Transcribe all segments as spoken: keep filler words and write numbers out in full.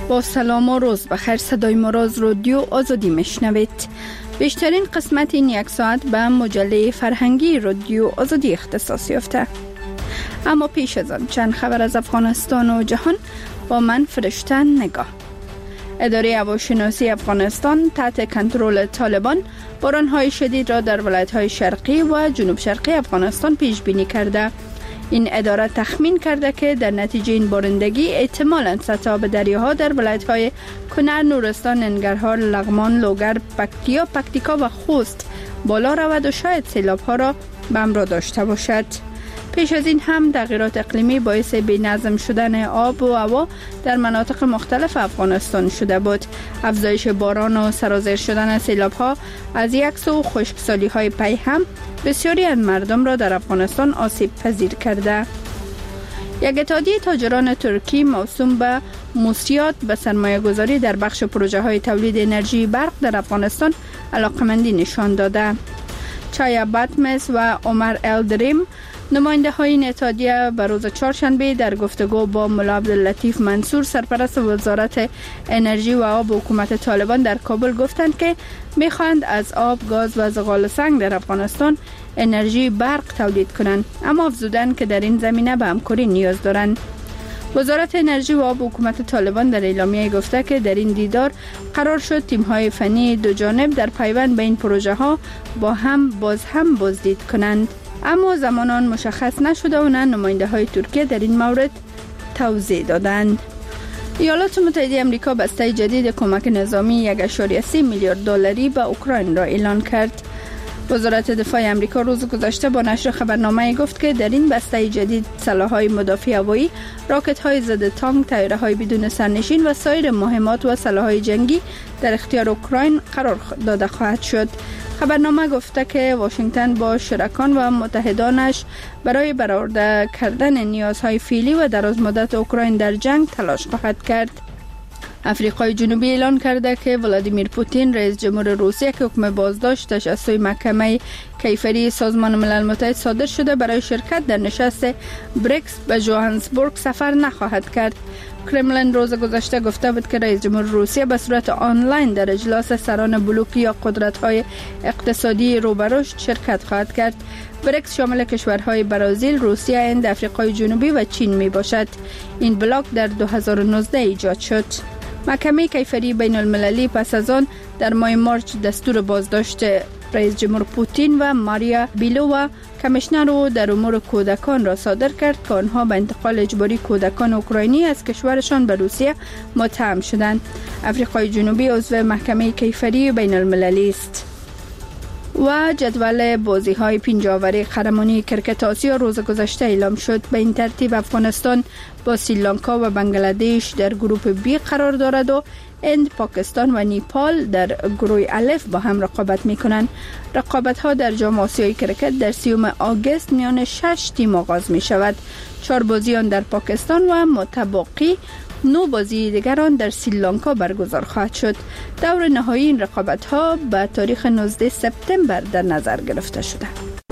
با سلام و روز بخیر، صدای ما را از رادیو آزادی میشنوید. بیشترین قسمت این یک ساعت به مجله فرهنگی رادیو آزادی اختصاص یافته. اما پیش از آن چند خبر از افغانستان و جهان با من فرشته نگاه. اداره هواشناسی افغانستان تحت کنترل طالبان باران‌های شدید را در ولایت‌های شرقی و جنوب شرقی افغانستان پیش بینی کرده. این اداره تخمین کرده که در نتیجه این بارندگی احتمالاً سطح دریاها در ولایت‌های کنر، نورستان، ننگرهار، لغمان، لوگر، پکتیا، پکتیکا و خوست بالا رود و شاید سیلاب‌ها را به همراه داشته باشد. پیش از این هم تغییرات اقلیمی باعث بی‌نظم شدن آب و هوا در مناطق مختلف افغانستان شده بود. افزایش باران و سرازیر شدن سیلاب‌ها از یک سو خشکسالی‌های پی هم بسیاری از مردم را در افغانستان آسیب پذیر کرده. یک اتحادیه تاجران ترکی موسوم به موسیات به سرمایه گذاری در بخش پروژه های تولید انرژی برق در افغانستان علاقمندی نشان داده. چایا باتمس و عمر الدریم نماینده های این اتحادیه به روز چهارشنبه در گفتگو با ملا عبداللطیف منصور سرپرست وزارت انرژی و آب حکومت طالبان در کابل گفتند که میخواهند از آب، گاز و زغال سنگ در افغانستان انرژی برق تولید کنند، اما افزودند که در این زمینه به همکاری نیاز دارند. وزارت انرژی و آب حکومت طالبان در اعلامیه گفته که در این دیدار قرار شد تیم‌های فنی دو جانب در پیوند به این پروژه ها با هم باز هم بازدید کنند. اما زمانان مشخص نشده و نه نماینده های ترکیه در این مورد توضیح دادند. ایالات متحده آمریکا بسته جدید کمک نظامی یک و سه میلیارد دلاری به اوکراین را اعلان کرد. وزارت دفاع آمریکا روز گذشته با نشر خبرنامه گفت که در این بسته جدید سلاح‌های مدافع هوایی، راکت‌های ضد تانک، طیاره‌های بدون سرنشین و سایر مهمات و سلاح‌های جنگی در اختیار اوکراین قرار داده خواهد شد. خبرنامه گفته که واشنگتن با شرکان و متحدانش برای برآورده کردن نیازهای فعلی و درازمدت اوکراین در جنگ تلاش خواهد کرد. افریقای جنوبی اعلان کرده که ولادیمیر پوتین رئیس جمهور روسیه که حکم بازداشتش از سوی محکمه کیفری سازمان ملل متحد صادر شده برای شرکت در نشست بریکس به جوهانسبورگ سفر نخواهد کرد. کرملین روز گذشته گفته بود که رئیس جمهور روسیه به صورت آنلاین در اجلاس سران بلوک یا قدرت‌های اقتصادی روبرشت شرکت خواهد کرد. بریکس شامل کشورهای برزیل، روسیه، هند، افریقای جنوبی و چین می باشد. این بلاک در دو هزار و نوزده ایجاد شد. محکمه کیفری بین المللی پس از آن در ماه مارچ دستور بازداشت رئیس جمهور پوتین و ماریا بیلووا کمیشنر او در امور کودکان را صادر کرد که آنها به انتقال اجباری کودکان اوکراینی از کشورشان به روسیه متهم شدند. افریقای جنوبی عضو محکمه کیفری بین المللی است. و جدول بازی‌های پنجاوری قهرمانی کرکت آسیا روز گذشته اعلام شد. به این ترتیب افغانستان با سریلانکا و بنگلادش در گروه بی قرار دارد و هند، پاکستان و نیپال در گروه الف با هم رقابت می‌کنند. رقابت‌ها در جام آسیای کرکت در سیوم آگوست میان شش تیم آغاز می‌شود. چهار بازیان در پاکستان و متبقی نو بازی دیگران در سریلانکا برگزار خواهد شد. دور نهایی این رقابت‌ها به تاریخ نوزدهم سپتامبر در نظر گرفته شده.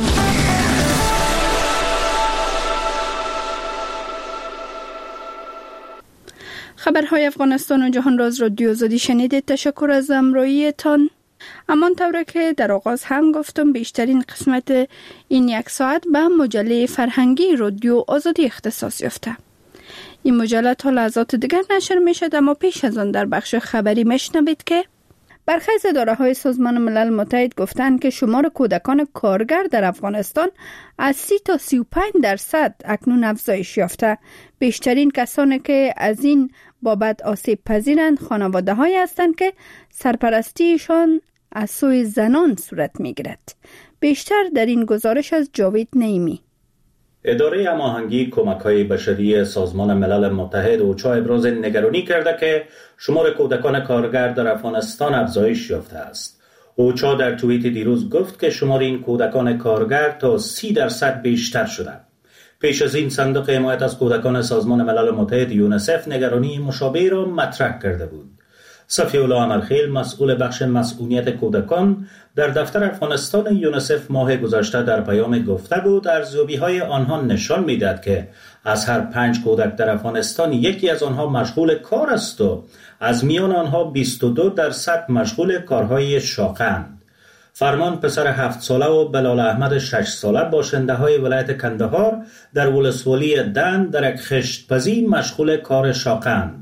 خبرهای افغانستان و جهان را از رادیو آزادی شنیدید. تشکر از همراهیتان. همان طوری که در آغاز هم گفتم بیشترین قسمت این یک ساعت به مجله فرهنگی رادیو آزادی اختصاص یافته. این مجله تا لحظات دیگر نشر می شد، اما پیش از آن در بخش خبری میشنوید که برخی از اداره‌های سازمان ملل متحد گفتند که شمار کودکان کارگر در افغانستان از سی تا سی و پنج درصد اکنون افزایش یافته. بیشترین کسانی که از این بابت آسیب پذیرند خانواده‌هایی هستند که سرپرستیشان از سوی زنان صورت می‌گیرد. بیشتر در این گزارش از جاوید نعیمی. اداره هماهنگی کمک‌های بشری سازمان ملل متحد اوچا ابراز نگرانی کرده که شمار کودکان کارگر در افغانستان افزایش یافته است. اوچا در توییت دیروز گفت که شمار این کودکان کارگر تا سی درصد بیشتر شده. پیش از این صندوق حمایت از کودکان سازمان ملل متحد یونیسف نگرانی مشابه را مطرح کرده بود. صفی‌الله امرخیل مسئول بخش مسئولیت کودکان در دفتر افغانستان یونیسف ماه گذشته در پیام گفته بود ارزیابی‌های آنها نشان می‌دهد که از هر پنج کودک در افغانستان یکی از آنها مشغول کار است و از میان آنها بیست و دو درصد مشغول کارهای شاقند. فرمان پسر هفت ساله و بلال احمد شش ساله باشنده های ولایت کندهار در ولسوالی دند در یک خشتپزی مشغول کار شاقند.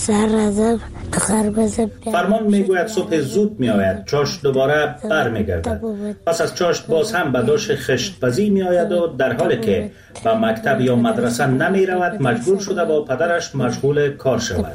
فرمان میگوید صبح زود می آید، چاشت دوباره بر می گردد. پس از چاشت باز هم به دوش خشتپزی می آید و در حالی که به مکتب یا مدرسه نمی رود مجبور شده با پدرش مشغول کار شود.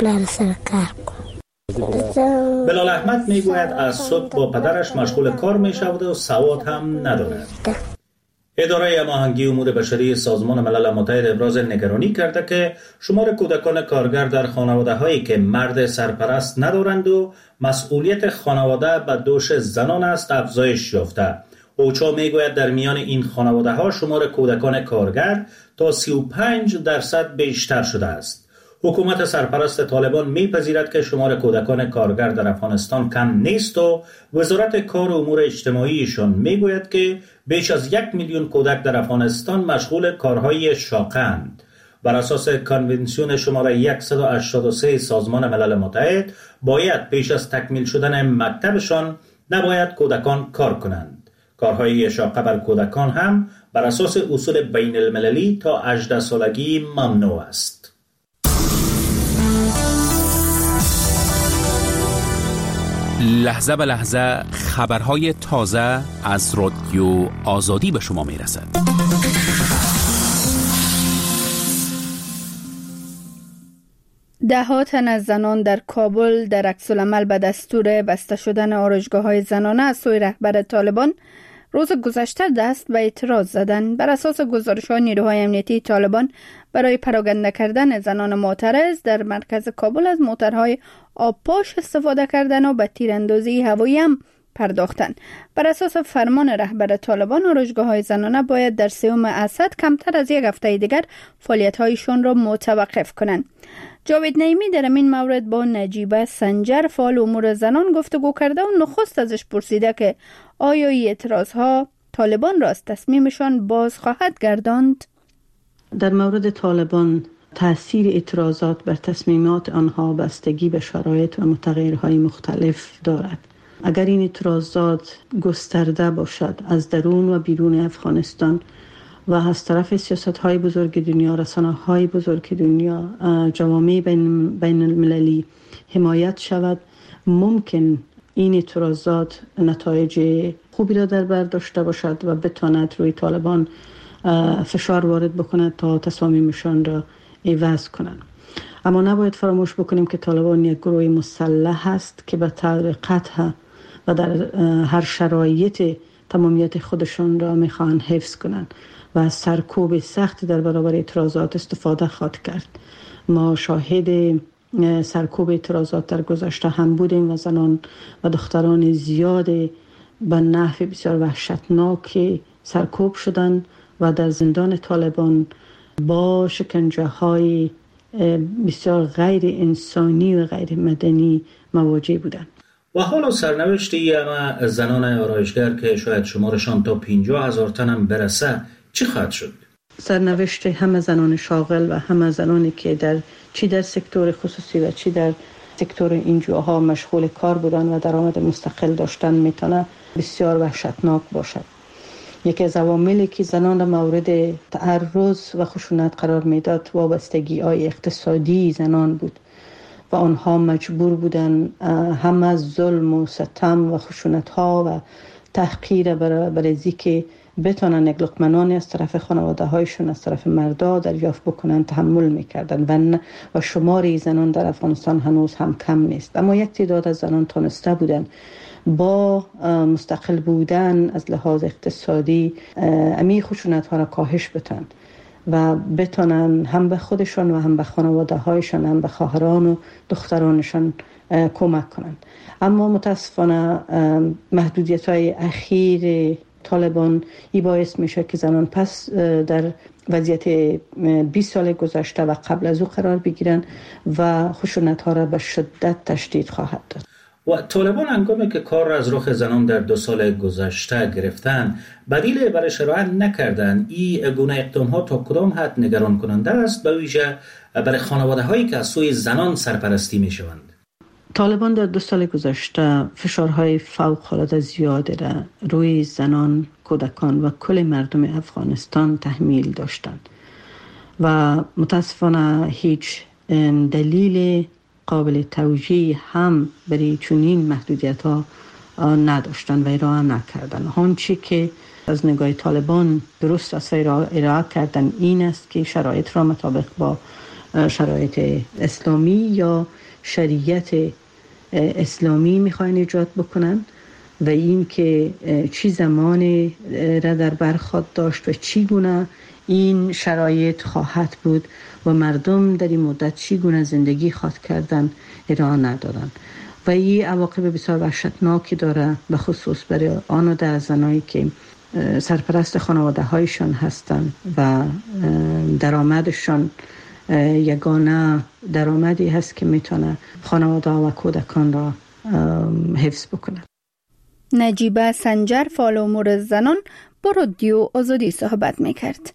بلال احمد میگوید از صبح با پدرش مشغول کار می شود و سواد هم ندارد. اداره هماهنگی امور بشری سازمان ملل متحد ابراز نگرانی کرده که شمار کودکان کارگر در خانواده هایی که مرد سرپرست ندارند و مسئولیت خانواده به دوش زنان است افزایش یافته. اوچا میگوید در میان این خانواده ها شمار کودکان کارگر تا سی و پنج درصد بیشتر شده است. حکومت سرپرست طالبان میپذیرد که شمار کودکان کارگر در افغانستان کم نیست و وزارت کار و امور اجتماعیشان میگوید که بیش از یک میلیون کودک در افغانستان مشغول کارهای شاقند. بر اساس کنونسیون شماره صد و هشتاد و سه سازمان ملل متحد باید پیش از تکمیل شدن مکتبشان نباید کودکان کار کنند. کارهای شاقه بر کودکان هم بر اساس اصول بین المللی تا هجده سالگی ممنوع است. لحظه به لحظه خبرهای تازه از رادیو آزادی به شما می رسد. ده ها تن از زنان در کابل در عکس‌العمل به دستور بسته شدن آرایشگاه‌های زنانه از سوی رهبر طالبان روز گذشته دست به اعتراض زدند. بر اساس گزارش‌های نیروهای امنیتی طالبان برای پراکنده کردن زنان معترض در مرکز کابل از موترهای آبپاش استفاده کردن و به تیراندازی هوایی هم پرداختند. بر اساس فرمان رهبر طالبان آرایشگاه‌های زنانه باید در سوم اسد کمتر از یک هفته دیگر فعالیت‌هایشان را متوقف کنند. جاوید نعیمی در این مورد با نجیبه سنجر فعال امور زنان گفتگو کرده و نخست ازش پرسیده که آیا این اعتراضها طالبان را از تصمیمشان باز خواهد گرداند؟ در مورد طالبان تأثیر اعتراضات بر تصمیمات آنها بستگی به شرایط و متغیرهای مختلف دارد. اگر این اعتراضات گسترده باشد از درون و بیرون افغانستان و از طرف سیاست‌های بزرگ دنیا، رسانه‌های بزرگ دنیا، جوامع بین, بین المللی حمایت شود، ممکن این اعتراضات نتایج خوبی را در بر داشته باشد و بتواند روی طالبان فشار وارد بکند تا تصامیمشان را عوض کنند. اما نباید فراموش بکنیم که طالبان یک گروه مسلح است که به طور قطع و در هر شرایط تمامیت خودشان را میخواهند حفظ کنند و از سرکوب سخت در برابر اعتراضات استفاده خواهد کرد. ما شاهد سرکوب اعتراضات در گذشته هم بودیم و زنان و دختران زیاد به نحو بسیار وحشتناک سرکوب شدند و در زندان طالبان با شکنجه های بسیار غیر انسانی و غیر مدنی مواجه بودند. و حالا سرنوشت همه زنان آرایشگر که شاید شمارشان تا پنجاه هزار تن هم برسه چی خواهد شد؟ سرنوشت همه زنان شاغل و همه زنانی که در چی در سکتور خصوصی و چی در سکتور اینجاها مشغول کار بودن و درآمد مستقل داشتن میتونه بسیار وحشتناک باشد. یکی از عواملی که زنان را مورد تعرض و خشونت قرار میداد وابستگی های اقتصادی زنان بود و آنها مجبور بودن هم از ظلم و ستم و خشونت ها و تحقیر برای که بتونن یک لقمه نانی از طرف خانواده هایشون از طرف مردا دریافت بکنن تحمل میکردن و و شماری زنان در افغانستان هنوز هم کم نیست. اما یک تعداد از زنان تونسته بودن با مستقل بودن از لحاظ اقتصادی امی خشونت ها را کاهش بدن و بتونن هم به خودشان و هم به خانواده هایشان هم به خواهران و دخترانشان کمک کنند. اما متاسفانه محدودیت های اخیر طالبان ای باعث میشه که زنان پس در وضعیت بیست سال گذشته و قبل از او قرار بگیرن و خشونت‌ها را به شدت تشدید خواهد داد. و طالبان هنگامی که کار را از رخ زنان در دو سال گذشته گرفتن بدیل برای شرایط نکردن، این گونه اقدام‌ها تا کدام حد نگران کننده است، به ویژه برای خانواده هایی که از سوی زنان سرپرستی می شوند؟ طالبان در دو سال گذشته فشارهای فوق‌العاده زیاد را روی زنان، کودکان و کل مردم افغانستان تحمیل داشتند و متاسفانه هیچ دلیل قابل توجیه هم برای چنین محدودیت ها نداشتند و ارائه نکردند. آنچه که از نگاه طالبان درست است و ارائه کردن این است که شرایط را مطابق با شرایط اسلامی یا شریعت اسلامی میخواین ایجاد بکنن و این که چی زمانی را در بر خواهد داشت و چی گونه این شرایط خواهد بود و مردم در این مدت چی گونه زندگی خواهد کردن ارائه ندادن و این عواقب بسیار وحشتناکی داره، به خصوص برای آن و در زنایی که سرپرست خانواده هایشان هستند و درآمدشان یگانه درآمدی هست که میتونه خانواده و کودکان را حفظ بکنه. نجیبه سنجر فعال امور زنان با رادیو آزادی صحبت میکرد.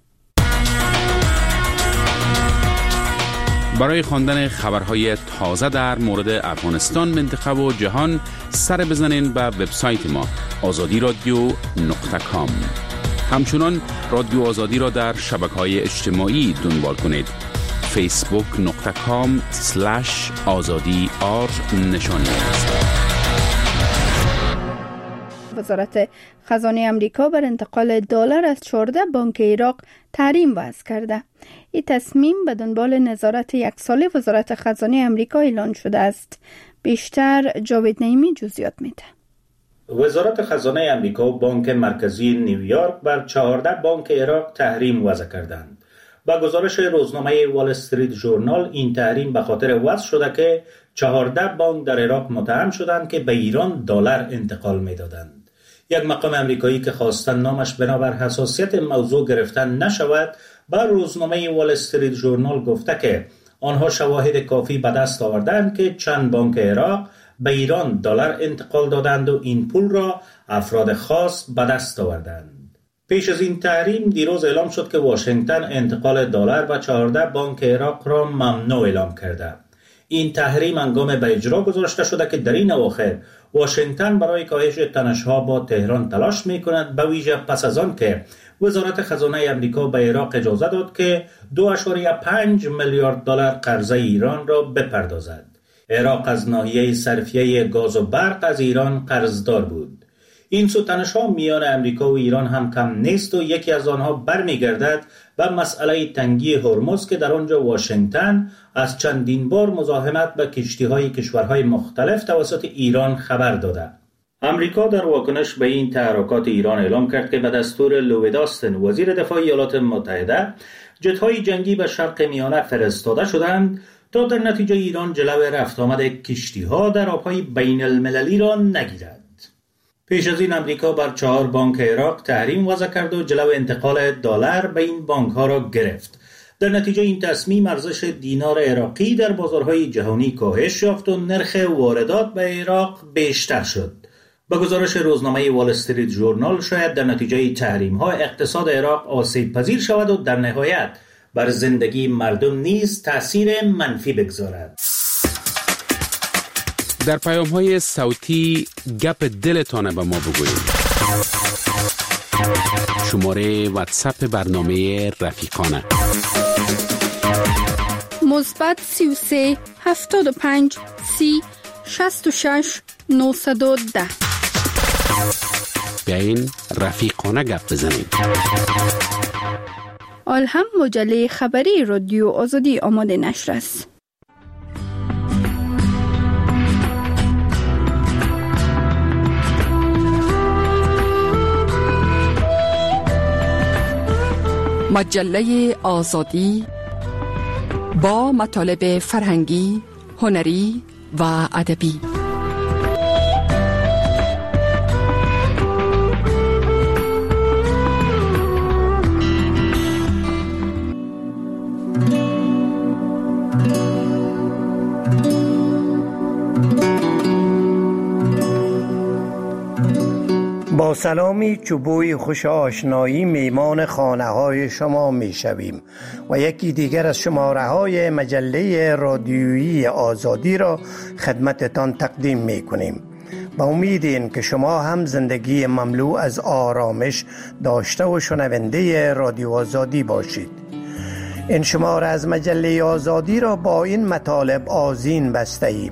برای خواندن خبرهای تازه در مورد افغانستان، منطقه و جهان سر بزنین به وبسایت ما آزادی رادیو نقطه کام. همچنان رادیو آزادی را در شبکه‌های اجتماعی دنبال کنید. فیسبوک نقطه کام سلش آزادی آر نشانی است. وزارت خزانه امریکا بر انتقال دلار از چهارده بانک عراق تحریم وضع کرده. این تصمیم به دنبال نظارت یک ساله وزارت خزانه امریکا اعلان شده است. بیشتر جاوید نعیمی جزئیات میده. وزارت خزانه امریکا و بانک مرکزی نیویورک بر چهارده بانک عراق تحریم وضع کردند. با گزارش روزنامه وال استریت ژورنال، این تحریم به خاطر وضع شده که چهارده بانک در عراق متهم شدند که به ایران دلار انتقال می‌دادند. یک مقام امریکایی که خواستن نامش بنابر حساسیت موضوع گرفتن نشود، بر روزنامه وال استریت ژورنال گفته که آنها شواهد کافی به دست آوردند که چند بانک عراق به ایران دلار انتقال دادند و این پول را افراد خاص به دست آوردند. پیش از این تحریم دیروز اعلام شد که واشنگتن انتقال دلار به چهارده بانک عراق را ممنوع اعلام کرده. این تحریم هنگام به اجرا گذاشته شده که در این اواخر واشنگتن برای کاهش تنش‌ها با تهران تلاش می‌کند، به ویژه پس از آن که وزارت خزانه امریکا به عراق اجازه داد که دو اشاریه پنج میلیارد دلار قرضه ایران را بپردازد. عراق از ناحیه صرفیه گاز و برق از ایران قرضدار بود. این سو تنش‌ها میان امریکا و ایران هم کم نیست و یکی از آنها برمیگردد به مسئله تنگی هرمز که در آنجا واشنگتن از چندین بار مزاحمت به کشتی‌های کشورهای مختلف توسط ایران خبر داده. امریکا در واکنش به این تحرکات ایران اعلام کرد که به دستور لوید آستن وزیر دفاع ایالات متحده جت‌های جنگی به شرق میانه فرستاده شدند تا در نتیجه ایران جلو رفت آمد کشتی‌ها در آب‌های بین المللی را نگیرد. پیش از این امریکا بر چهار بانک عراق تحریم وضع کرد و جلو انتقال دلار به این بانک‌ها را گرفت. در نتیجه این تصمیم ارزش دینار عراقی در بازارهای جهانی کاهش یافت و نرخ واردات به عراق بیشتر شد. با گزارش روزنامه وال استریت ژورنال، شاید در نتیجه تحریم‌ها اقتصاد عراق آسیب پذیر شود و در نهایت بر زندگی مردم نیز تأثیر منفی بگذارد. در پیام‌های صوتی گپ دلتان به ما بگویید. شماره واتساپ برنامه رفیقانه مثبت سی و سه هفتاد و پنج سی شصت و شش نهصد و ده. بیاین رفیقانه گپ بزنیم. آلهم مجله خبری رادیو آزادی آماده نشر است. مجله آزادی با مطالب فرهنگی، هنری و ادبی. سلامی چوبوی خوش آشنایی میمان خانه های شما می شویم و یکی دیگر از شماره های مجله رادیویی آزادی را خدمتتان تقدیم می کنیم. با امید این که شما هم زندگی مملو از آرامش داشته و شنونده رادیو آزادی باشید. این شماره از مجله آزادی را با این مطالب آذین بسته ایم.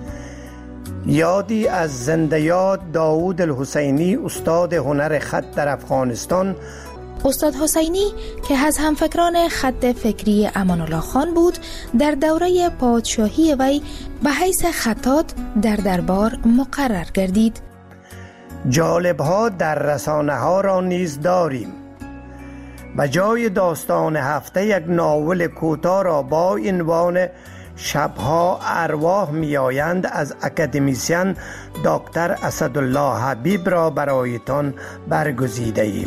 یادی از زنده یاد داوود الحسینی، استاد هنر خط در افغانستان. استاد حسینی که از همفکران خط فکری امان الله خان بود، در دوره پادشاهی وی به حیث خطاط در دربار مقرر گردید. جالب ها در رسانه ها را نیز داریم. به جای داستان هفته یک ناول کوتاه را با عنوان شبها ارواح می آیند از اکادمیسین دکتر اسدالله حبیب را برایتان برگزیده ایم.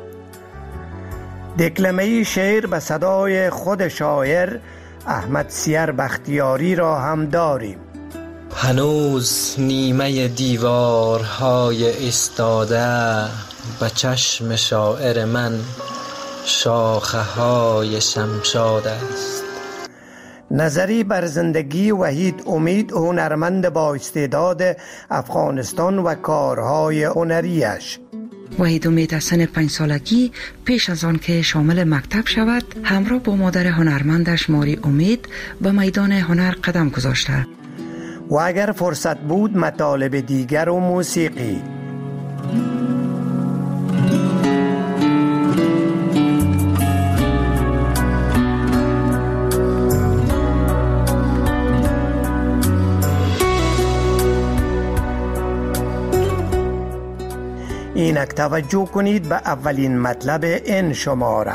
دکلمه شعر به صدای خود شاعر احمد سیر بختیاری را هم داریم. هنوز نیمه دیوارهای ایستاده، به چشم شاعر من شاخه های شمشاد است. نظری بر زندگی وحید امید، هنرمند با استعداد افغانستان و کارهای هنریش. وحید امید از سن پنج سالگی پیش از آن که شامل مکتب شود، همراه با مادر هنرمندش ماری امید به میدان هنر قدم گذاشته و اگر فرصت بود مطالب دیگر و موسیقی. اینک توجه کنید به اولین مطلب این شماره.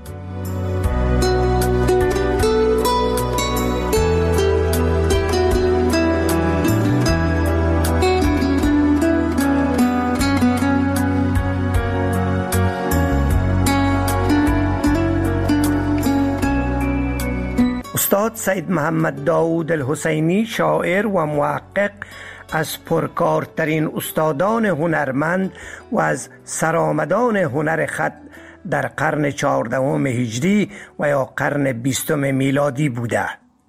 استاد سید محمد داوود الحسینی، شاعر و محقق، از پرکارترین استادان هنرمند و از سرآمدان هنر خط در قرن چهاردهم هجری و یا قرن بیستم میلادی بوده.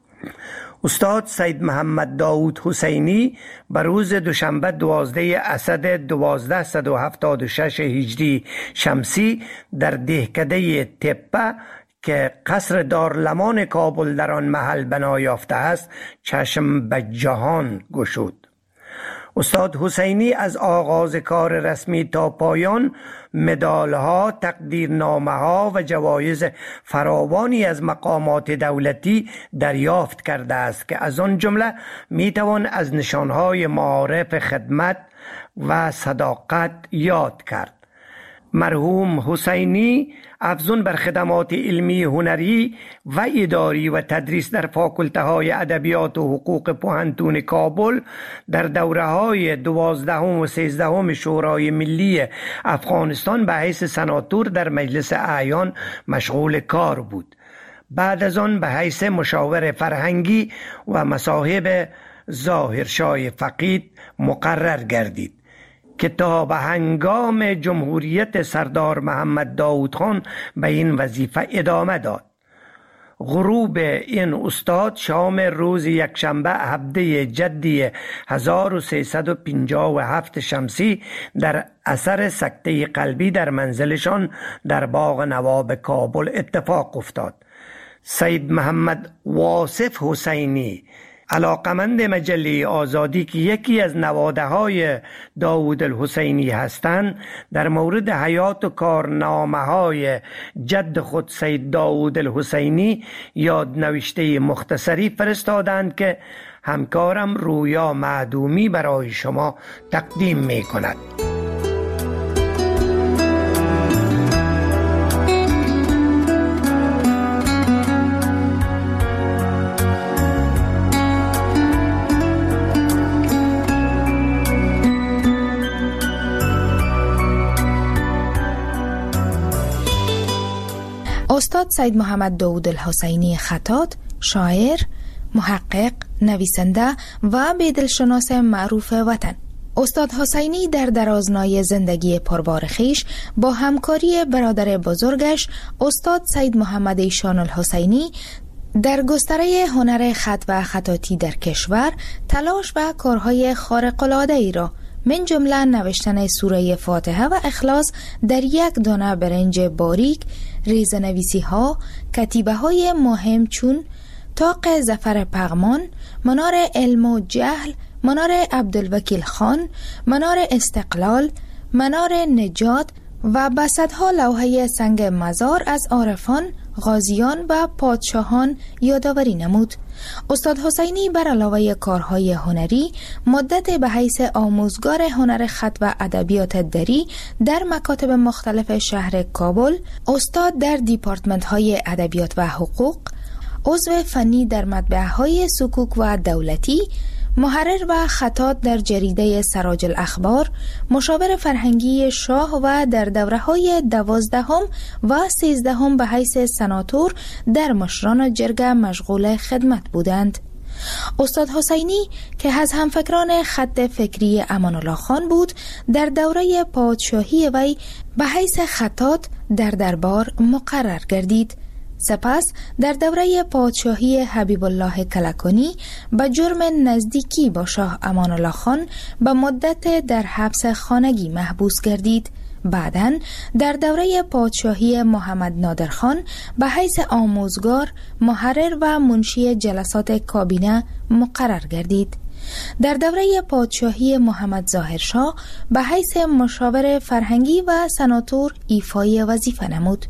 استاد سید محمد داوود حسینی به روز دوشنبه دوازده اسد دوازده هفتاد و شش هجری شمسی در دهکده تپه که قصر دارالمان کابل در آن محل بنا یافته است چشم به جهان گشود. استاد حسینی از آغاز کار رسمی تا پایان مدالها، تقدیرنامه‌ها و جوایز فراوانی از مقامات دولتی دریافت کرده است که از آن جمله میتوان از نشانهای معارف خدمت و صداقت یاد کرد. مرحوم حسینی افزون بر خدمات علمی، هنری و اداری و تدریس در فاکولته های ادبیات و حقوق پوهنتون کابل در دوره های دوازدهم و سیزدهم شورای ملی افغانستان به حیث سناتور در مجلس اعیان مشغول کار بود. بعد از آن به حیث مشاور فرهنگی و مصاحب ظاهرشاه فقید مقرر گردید که تا به هنگام جمهوریت سردار محمد داود خان به این وظیفه ادامه داد. غروب این استاد شام روز یکشنبه هفده جدی هزار و سیصد و پنجاه و هفت شمسی در اثر سکته قلبی در منزلشان در باغ نواب کابل اتفاق افتاد. سید محمد واصف حسینی، علاقمند مجله آزادی که یکی از نواده های داوود الحسینی هستند، در مورد حیات و کارنامه های جد خود سید داوود الحسینی یادنوشته مختصری فرستادند که همکارم رویا معدومی برای شما تقدیم می کند. استاد سید محمد داوود الحسینی خطاط، شاعر، محقق، نویسنده و بیدلشناس معروف وطن. استاد حسینی در درازنای زندگی پربار خویش با همکاری برادر بزرگش استاد سید محمد ایشان الحسینی در گستره هنر خط و خطاطی در کشور تلاش و کارهای خارق‌العاده‌ای را من جمله نوشتن سوره فاتحه و اخلاص در یک دانه برنج باریک، ریزه‌نویسی ها، کتیبه های مهم چون طاق ظفر پغمان، منار علم و جهل، منار عبدالوکیل خان، منار استقلال، منار نجات و بسطها لوحه سنگ مزار از عارفان، غازیان و پادشاهان یادآوری نمود. استاد حسینی بر علاوه کارهای هنری مدت به حیث آموزگار هنر خط و ادبیات دری در مکاتب مختلف شهر کابل، استاد در دیپارتمنت های ادبیات و حقوق، عضو فنی در مطبعه های سکوک و دولتی، محرر و خطاط در جریده سراج الاخبار، مشاور فرهنگی شاه و در دوره‌های دوازدهم و سیزدهم به حیث سناتور در مشران جرگه مشغول خدمت بودند. استاد حسینی که از همفکران خط فکری امان الله خان بود، در دوره پادشاهی وی به حیث خطاط در دربار مقرر گردید. سپس در دوره پادشاهی حبیب الله کلکانی به جرم نزدیکی با شاه امان الله خان به مدت در حبس خانگی محبوس گردید. بعداً در دوره پادشاهی محمد نادر خان به حیث آموزگار، محرر و منشی جلسات کابینه مقرر گردید. در دوره پادشاهی محمد ظاهرشاه به حیث مشاور فرهنگی و سناتور ایفای وظیفه نمود.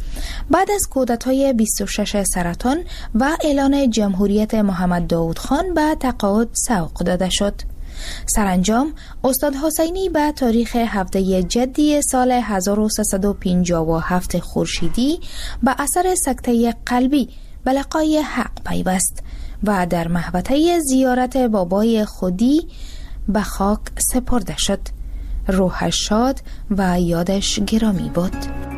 بعد از کودتای بیست و شش سرطان و اعلان جمهوریت محمد داود خان به تقاعد سوق داده شد. سرانجام استاد حسینی به تاریخ هفته جدی سال هزار و سیصد و پنجاه و هفت خورشیدی به اثر سکته قلبی به لقای حق پیوست و در محوطه زیارت بابای خودی به خاک سپرده شد. روحش شاد و یادش گرامی بود.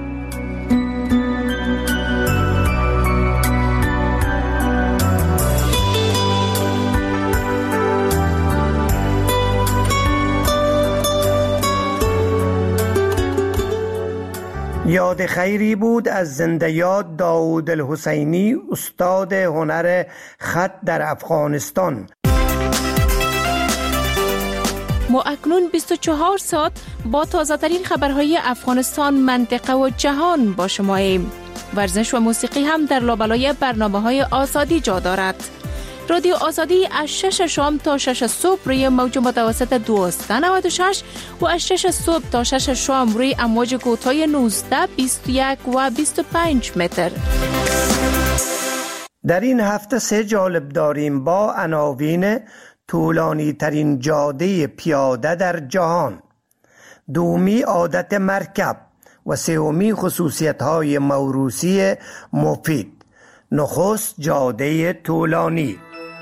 یاد خیری بود از زنده یاد داود الحسینی، استاد هنر خط در افغانستان. ما اکنون بیست و چهار ساعت با تازه ترین خبرهای افغانستان، منطقه و جهان با شماییم. ورزش و موسیقی هم در لابلای برنامه های آزادی جا دارد. رادیو آزادی از شش شام تا شش صبح روی موج متوسط دویست و نود و شش و از شش صبح تا شش شام روی امواج کوتاه نوزده، بیست و یک و بیست و پنج متر. در این هفته سه جالب داریم با عناوین: طولانی ترین جاده پیاده در جهان، دومی عادت مرکب و سومی خصوصیت های موروثی مفید. نخست جاده طولانی.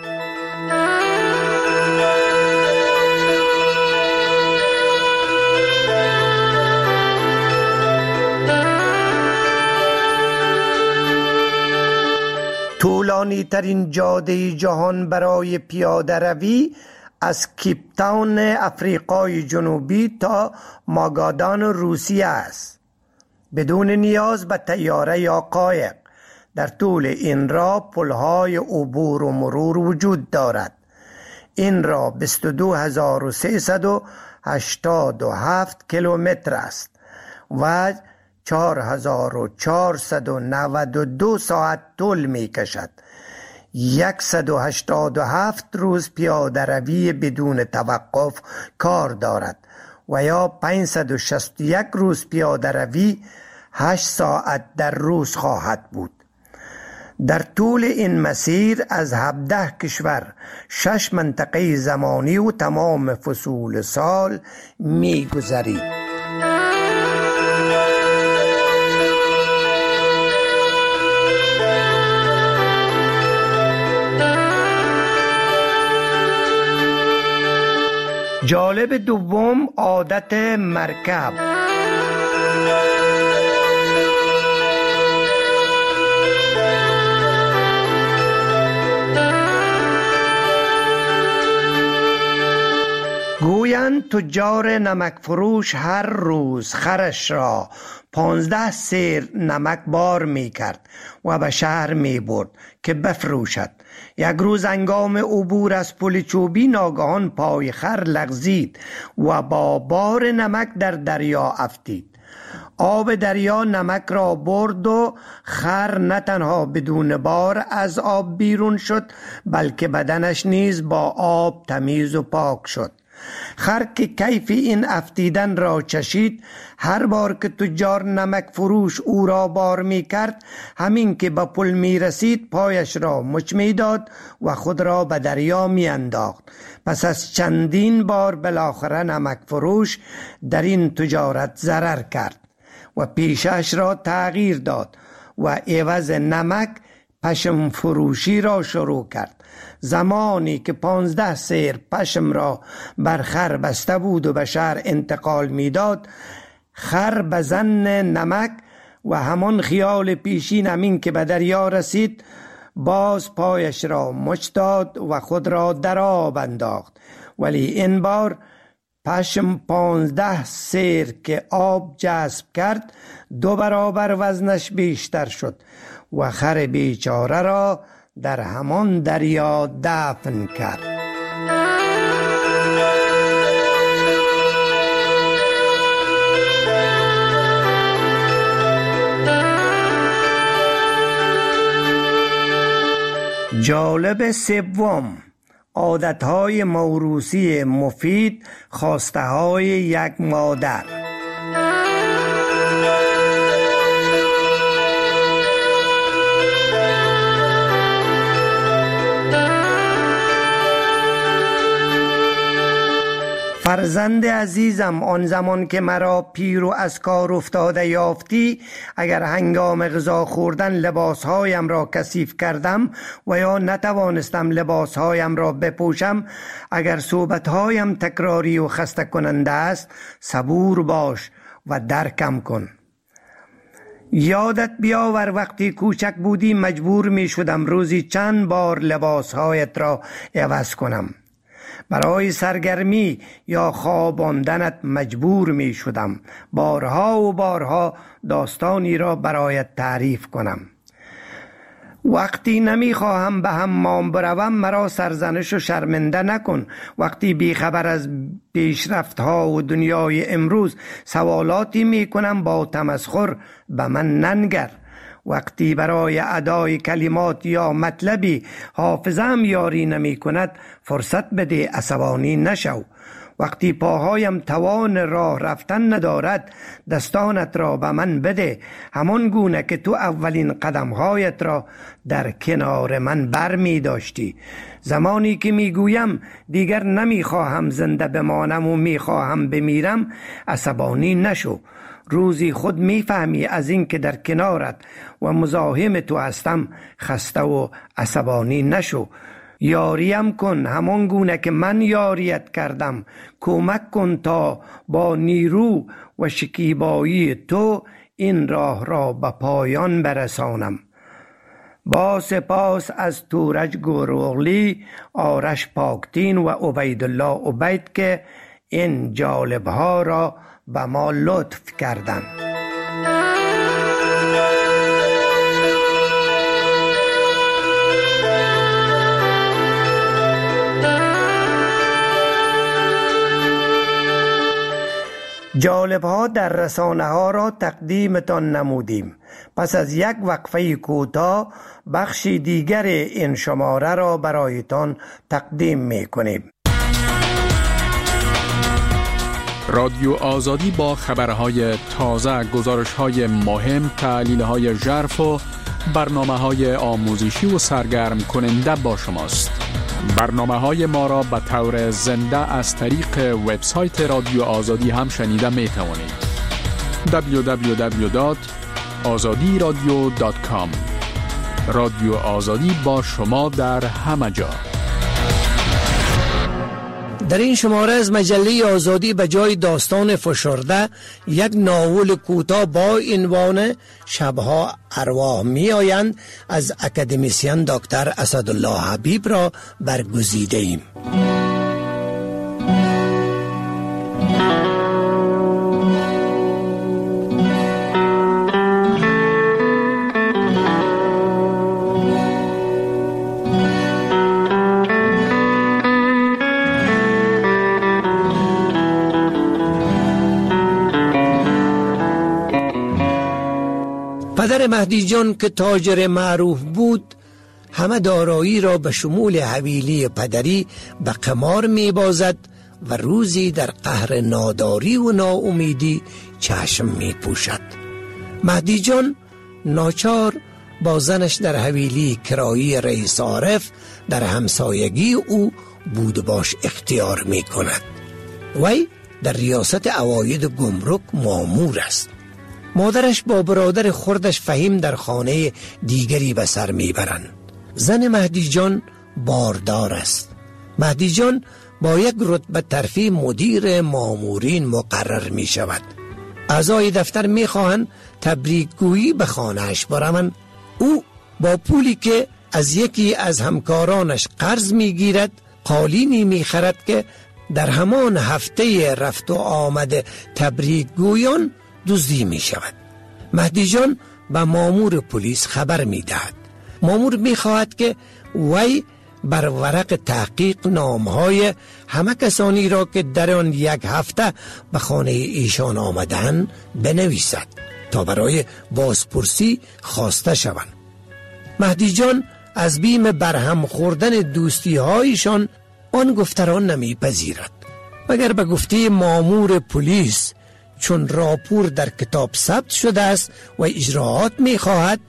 طولانی ترین جاده جهان برای پیاده روی از کیپ تاون افریقای جنوبی تا ماگادان روسیه است، بدون نیاز به طیاره یا قایق. در طول این راه پل‌های عبور و مرور وجود دارد. این راه بیست و دو هزار و سیصد و هشتاد و هفت کیلومتر است و چهار هزار و چهارصد و نود و دو ساعت طول می کشد. صد و هشتاد و هفت روز پیاده روی بدون توقف کار دارد و یا پانصد و شصت و یک روز پیاده روی هشت ساعت در روز خواهد بود. در طول این مسیر از هفده کشور، شش منطقه زمانی و تمام فصول سال می گذرید. جالب دوم عادت مرکب. گویند تجار نمک فروش هر روز خرش را پانزده سیر نمک بار می کرد و به شهر می برد که بفروشد. یک روز هنگام عبور از پل چوبی ناگهان پای خر لغزید و با بار نمک در دریا افتید. آب دریا نمک را برد و خر نه تنها بدون بار از آب بیرون شد، بلکه بدنش نیز با آب تمیز و پاک شد. خر که کیف این افتیدن را چشید، هر بار که تجار نمک فروش او را بار می کرد، همین که به پل می رسید پایش را مچ می داد و خود را به دریا می انداخت. پس از چندین بار بالاخره نمک فروش در این تجارت ضرر کرد و پیشش را تغییر داد و عوض نمک پشم فروشی را شروع کرد. زمانی که پانزده سیر پشم را بر خر بسته بود و به شهر انتقال می داد، خر به ظن نمک و همان خیال پیشین همین که به دریا رسید باز پایش را مچ داد و خود را در آب انداخت. ولی این بار پشم پانزده سیر که آب جذب کرد دو برابر وزنش بیشتر شد و خر بیچاره را در همان دریا دفن کرد. جالب سوم، عادتهای موروثی مفید، خواسته های یک مادر. فرزند عزیزم، آن زمان که مرا پیر و از کار افتاده یافتی، اگر هنگام غذا خوردن لباسهایم را کثیف کردم و یا نتوانستم لباسهایم را بپوشم، اگر صحبتهایم تکراری و خسته کننده است، صبور باش و درکم کن. یادت بیاور وقتی کوچک بودی مجبور می شدم روزی چند بار لباسهایت را عوض کنم. برای سرگرمی یا خواباندنت مجبور می شدم بارها و بارها داستانی را برایت تعریف کنم. وقتی نمی خواهم به حمام بروم مرا سرزنش و شرمنده نکن. وقتی بیخبر از پیشرفت ها و دنیای امروز سوالاتی می کنم با تمسخر به من ننگر. وقتی برای ادای کلمات یا مطلبی حافظم یاری نمی کند فرصت بده، عصبانی نشو. وقتی پاهایم توان راه رفتن ندارد دستانت را به من بده، همان گونه که تو اولین قدمهایت را در کنار من بر می داشتی. زمانی که می گویم دیگر نمی خواهم زنده بمانم و می خواهم بمیرم عصبانی نشو. روزی خود میفهمی از این که در کنارت و مزاحم تو هستم خسته و عصبانی نشو. یاریم کن همان گونه که من یاریت کردم. کمک کن تا با نیرو و شکیبایی تو این راه را به پایان برسانم. با سپاس از تورج گروغلی، آرش پاکتین و عبیدالله عبید که این جالبها را به ما لطف کردند. جالبها در رسانه ها را تقدیمتان نمودیم. پس از یک وقفه کوتاه بخشی دیگر این شماره را برایتان تقدیم می کنیم. رادیو آزادی با خبرهای تازه، گزارشهای مهم، تحلیلهای ژرف و برنامه‌های آموزشی و سرگرم کننده با شماست. برنامه‌های ما را به طور زنده از طریق وبسایت رادیو آزادی هم شنیده می توانید. دبلیو دبلیو دبلیو دات آزادی رادیو دات کام. رادیو آزادی با شما در همه جا. در این شماره از مجله آزادی به جای داستان فشرده یک ناول کوتاه با عنوان شبها ارواح می آیند از اکادمیسین دکتر اسدالله حبیب را برگزیده ایم. مهدی جان که تاجر معروف بود همه دارایی را به شمول حویلی پدری به قمار می بازد و روزی در قهر ناداری و ناامیدی چشم می پوشد. مهدی جان ناچار با زنش در حویلی کرایی رئیس عارف در همسایگی او بود باش اختیار می کند. وی در ریاست عواید گمرک مامور است. مادرش با برادر خردش فهیم در خانه دیگری به سر می برند. زن مهدی جان باردار است. مهدی جان با یک رتبه ترفیع مدیر مامورین مقرر می شود. اعضای دفتر می خواهند تبریکگویی به خانهش بروند. او با پولی که از یکی از همکارانش قرض می گیرد قالینی می خرد که در همان هفته رفت و آمد تبریکگویان دزدی می شود. مهدی جان به مامور پلیس خبر می دهد. مامور می خواهد که وی بر ورق تحقیق نامهای همه کسانی را که در آن یک هفته به خانه ایشان آمدن بنویسد تا برای بازپرسی خواسته شوند. مهدی جان از بیم برهم خوردن دوستی هایشان آن گفتران نمی پذیرد، مگر به گفته مامور پلیس چون راپور در کتاب ثبت شده است و اجراعات می خواهد،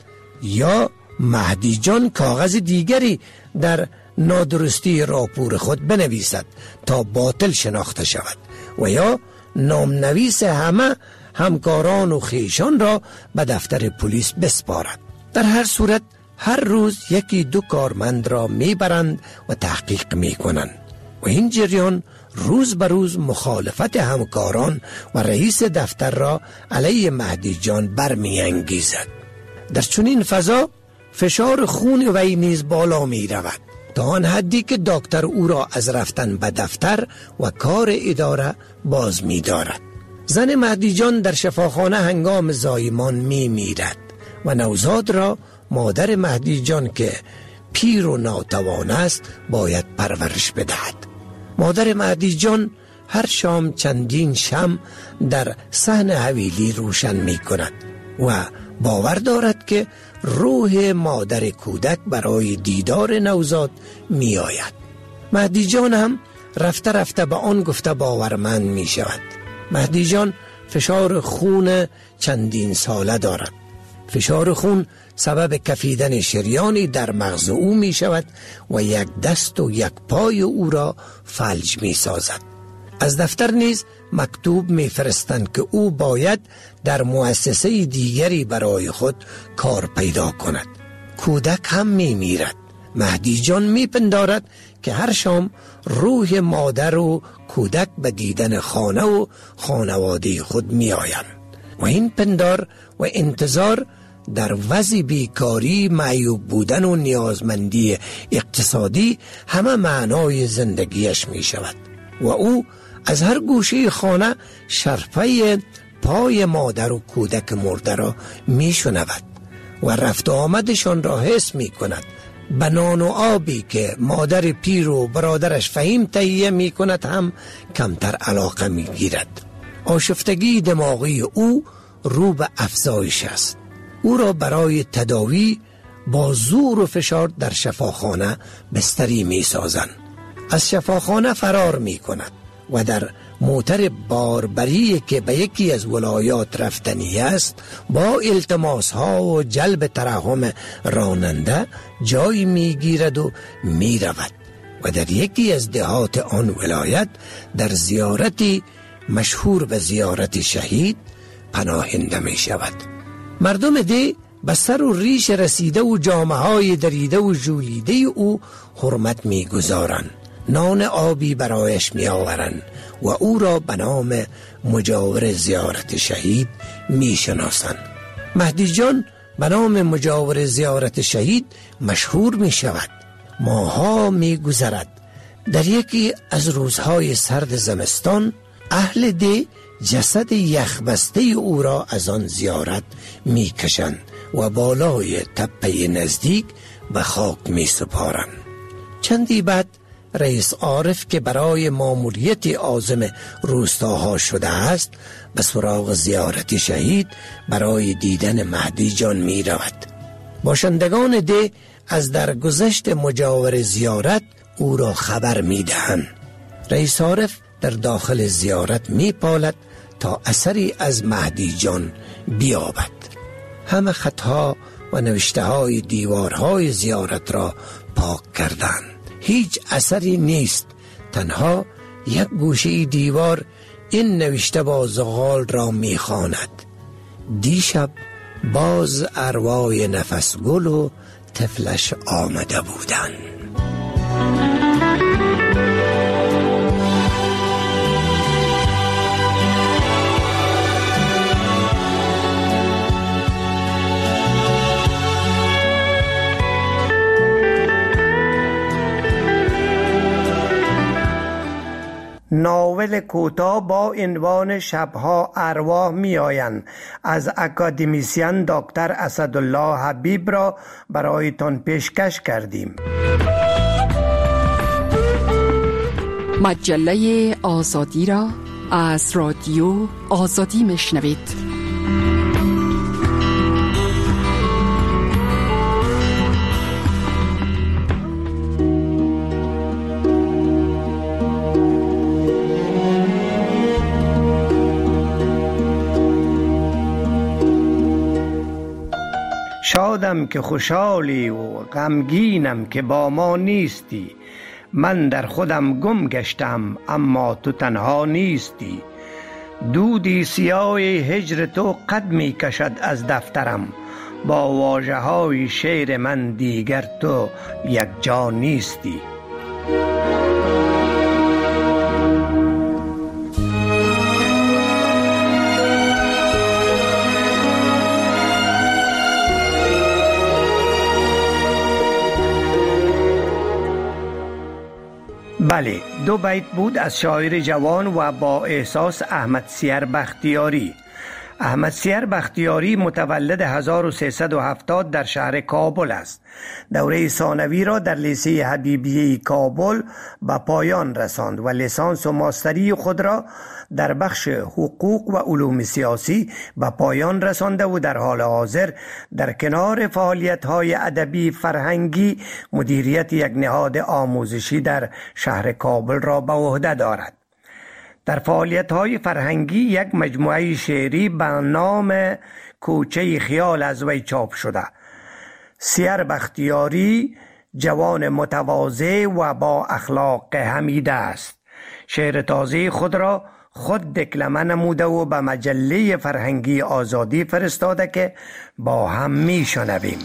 یا مهدی جان کاغذ دیگری در نادرستی راپور خود بنویسد تا باطل شناخته شود و یا نامنویس همه همکاران و خیشان را به دفتر پلیس بسپارد. در هر صورت هر روز یکی دو کارمند را میبرند و تحقیق میکنند و این جریان روز به روز مخالفت همکاران و رئیس دفتر را علیه مهدی جان برمیانگیزد. در چنین فضا فشار خون وی نیز بالا می رود تا آن حدی که دکتر او را از رفتن به دفتر و کار اداره باز می دارد. زن مهدی جان در شفاخانه هنگام زایمان می میرد و نوزاد را مادر مهدی جان که پیر و ناتوان است باید پرورش بدهد. مادر مهدی جان هر شام چندین شم در صحن حویلی روشن می کند و باور دارد که روح مادر کودک برای دیدار نوزاد می آید. مهدی جان هم رفته رفته به آن گفته باورمند می شود. مهدی جان فشار خون چندین ساله دارد. فشار خون سبب کفیدن شریانی در مغز او می شود و یک دست و یک پای او را فلج می سازد. از دفتر نیز مکتوب می فرستند که او باید در مؤسسه دیگری برای خود کار پیدا کند. کودک هم می میرد. مهدی جان می پندارد که هر شام روح مادر و کودک به دیدن خانه و خانواده خود می آیند و این پندار و انتظار در وضع بیکاری، معیوب بودن و نیازمندی اقتصادی همه معنای زندگیش می شود و او از هر گوشه خانه شرفه پای مادر و کودک مرده را می شنود و رفت و آمدشان را حس می کند. به نان و آبی که مادر پیر و برادرش فهیم تهیه می کند هم کمتر علاقه می گیرد. آشفتگی دماغی او رو به افزایش است. او را برای تداوی با زور و فشار در شفاخانه بستری می سازند. از شفاخانه فرار می کند و در موتر باربری که به یکی از ولایات رفتنی است با التماس ها و جلب ترحم راننده جای می گیرد و می رود و در یکی از دهات آن ولایت در زیارتی مشهور به زیارت شهید پناهنده می شود. مردم ده به سر و ریش رسیده و جامه های دریده و ژولیده او حرمت می گذارند. نان آبی برایش می آورند و او را به نام مجاور زیارت شهید می شناسند. مهدی جان به نام مجاور زیارت شهید مشهور می شود. ماها می گذرد. در یکی از روزهای سرد زمستان اهل ده جسد یخبسته او را از آن زیارت می کشند و بالای تپه نزدیک به خاک می سپارند. چندی بعد رئیس عارف که برای ماموریت عازم روستاها شده است به سراغ زیارت شهید برای دیدن مهدی جان می رود. باشندگان ده از درگذشت مجاور زیارت او را خبر می دهند. رئیس عارف در داخل زیارت می پالد تا اثری از مهدی جان بیابد. همه خطها و نوشته های دیوارهای زیارت را پاک کردند. هیچ اثری نیست، تنها یک گوشه دیوار این نوشته با زغال را می خواند: دیشب باز ارواح نفسگل و طفلش آمده بودند. ناول کوتاه با عنوان شبها ارواح می آیند از اکادمیسین دکتر اسدالله حبیب را برایتان پیشکش کردیم. مجله آزادی را از رادیو آزادی میشنوید. شادم که خوشحالی و غمگینم که با ما نیستی. من در خودم گم گشتم اما تو تنها نیستی. دودی سیاه هجر تو قد می کشد از دفترم. با واژه های شعر من دیگر تو یک جا نیستی. بله، دو بیت بود از شاعر جوان و با احساس احمد سیر بختیاری. احمد سیر بختیاری متولد هزار و سیصد و هفتاد در شهر کابل است. دوره ثانوی را در لیسه حبیبیه کابل به پایان رساند و لیسانس و ماستری خود را در بخش حقوق و علوم سیاسی به پایان رسانده و در حال حاضر در کنار فعالیت‌های ادبی فرهنگی مدیریت یک نهاد آموزشی در شهر کابل را به عهده دارد. در فعالیت‌های فرهنگی یک مجموعه شعری به نام کوچه خیال از وی چاپ شده. سیر بختیاری جوان متواضع و با اخلاق حمیده است. شعر تازه خود را خود دکلمه نموده و به مجله فرهنگی آزادی فرستاده که با هم می شنویم.